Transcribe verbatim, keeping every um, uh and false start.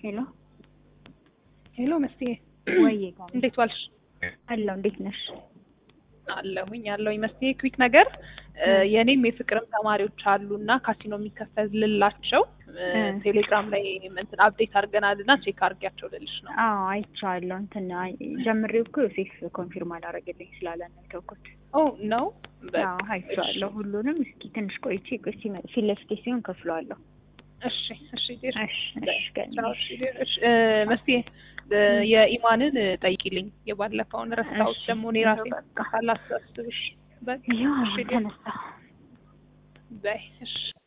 ሄሎ ሄሎ መስቴ ወይዬ ጋር እንዴት ዋልሽ? አለሁ። እንዴት ነሽ? አለሁኝ አለሁኝ መስቴ ኩዊክ ነገር የኔም የፍቅርም ተማሪዎች አሉና ካሲኖ የሚከፈልላቸው ቴሌግራም ላይ እንትን አፕዴት አድርገናልና ቼክ አድርጊያቸው ልልሽ ነው። አዎ አይቼዋለሁ። እንትን ጀምሬው እኮ ዮሴፍ ኮንፊርም አላደረገልኝ ስላለ ነው የተውኩት። ኦ ነው አዎ አይቼዋለሁ ሁሉንም። እስኪ ትንሽ ቆይቼ ቆይ ሲመ- ፊት ለፊቴ ሲሆን ከፍለዋለሁ። እሺ እሺ ዴር እሺ እሺ ገኒ እሺ ዴር እሺ መስቴ የኢማንን ጠይቂልኝ። የባለፈውን ረስታውት ደግሞ እኔ ራሴ ካላሳስብሽ በቃ ያው እሺ ዴር ተነሳ በይ እሺ